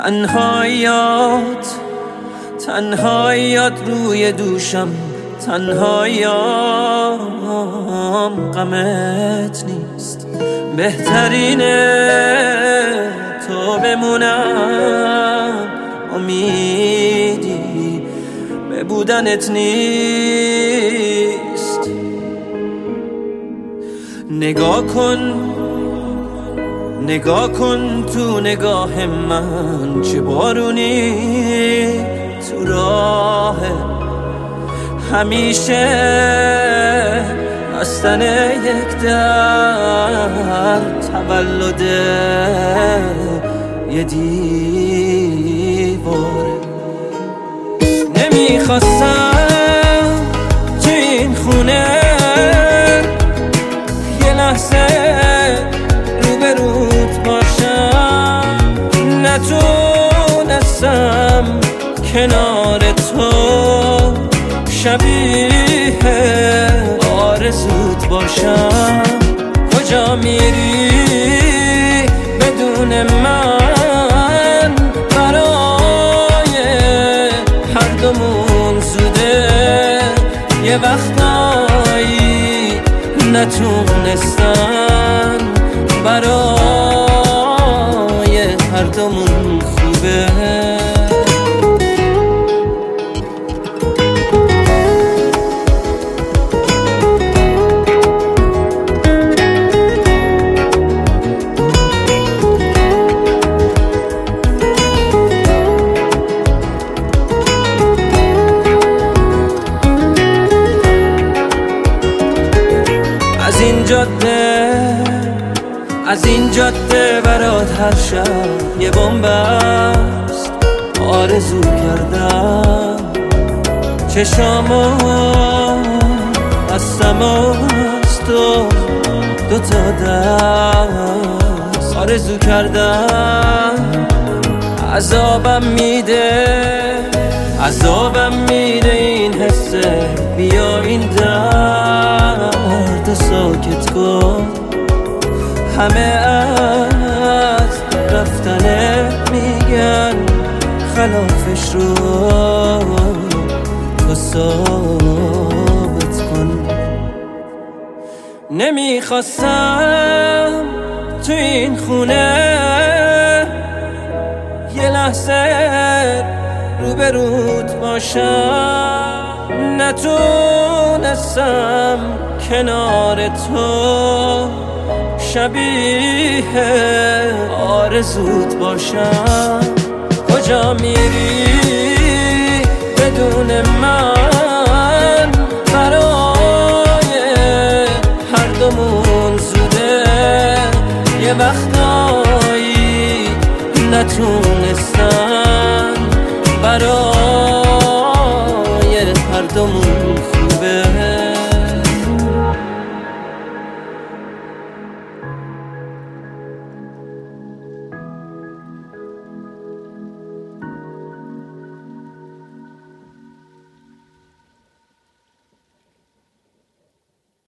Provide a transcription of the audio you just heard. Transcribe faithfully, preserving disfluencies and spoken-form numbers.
تنهاییات تنهاییات روی دوشم، تنهاییام غمت نیست. بهترینه تو بمونم، امیدی به بودنت نیست. نگاه کن نگاه کن تو نگاه من، چه بارونی تو راه. همیشه بستن یک در تولد یه دیواره. نمیخواستم تو این خونه یه لحظه روبروت باشم، نتونستم کنار تو شبیه آرزوت باشم. کجا میری بدون من؟ برای هر دومون زوده. یه وقتایی نتونستن برای هر دومون خوبه. از این جاده از این جاده برات هر شب یه بمبست. آرزو کردم چشامو بستم از تو دوتا دست. آرزو کردم عذابم میده عذابم میده این حسه. بیا این درد ساکت کن. همه از رفتنه میگن، خلافش رو تو ثابت کن. نمیخواستم تو این خونه یه لحظه روبروت باشم، نتونستم کنار تو شبیه آرزوت باشم. کجا میری بدون من؟ برای هر دومون زوده. یه وقتایی نتونستن برای هر دومون